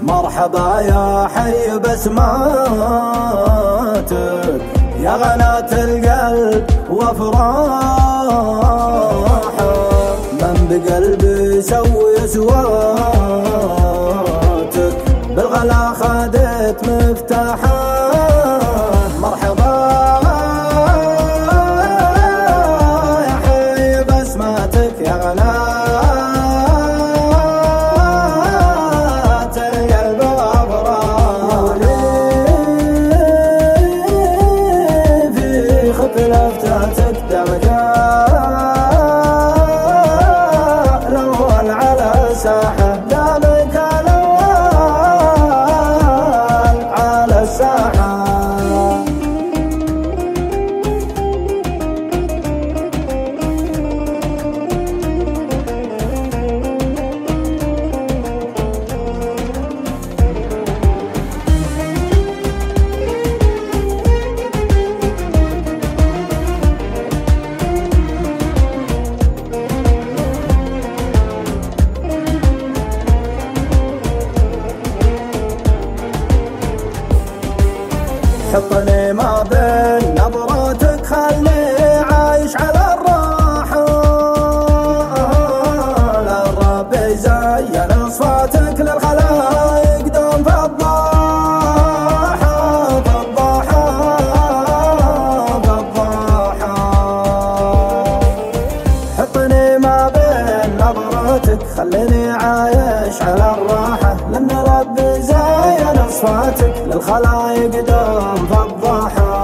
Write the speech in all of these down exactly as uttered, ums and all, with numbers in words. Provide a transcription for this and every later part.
مرحبا يا حي بسماتك يا غناة القلب وافراحه، من بقلبي سوي سواتك بالغلا خدت مفتاحه. مرحبا يا حي بسماتك يا غناة لفتاتك درجات الأول على الساحة، دامك الأول على الساحة. حطني ما بين نظراتك خلي عايش على الراحة، للرب يزين اصفاتك للخلايق دوم فضاحة فضاحة فضاحة. حطني ما بين نظراتك خليني عايش على الراحة، لأن رب زين اصفاتك للخلايق دوم فضاحة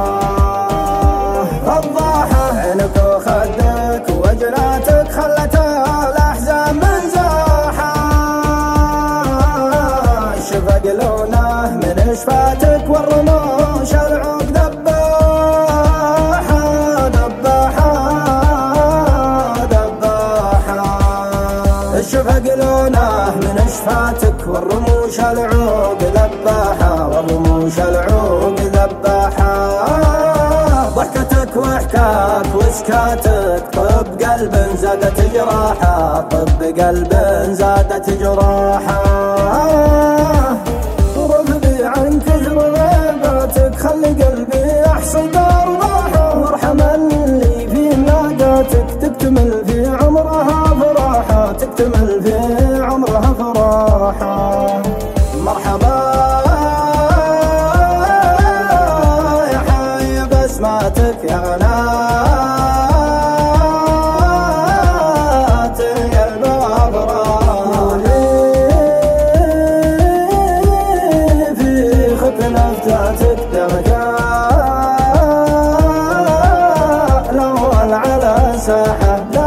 فضاحة. عينك وخدك وجناتك خلت الأحزان منزاحة، الشفق لونه من اشفاتك والرموش العوق دباحة دباحة دباحة. الشفق لونه من اشفاتك والرموش العوق ذباحة والرموش العوق ذباحة. ضحكتك وحكاك وسكاتك طب قلب زادت جراحة، طب قلب زادت جراحة. رفضي عن كثر غيباتك خلي قلبي يحصد أرواحه، وارحم اللي في مناداتك تكتمل في عمرها فراحة تكتمل في عمرها فراحة. مرحبا يا حي بسماتك يا غناة القلب وافراحه، في خط لفتاتك درجات الأول على الساحة.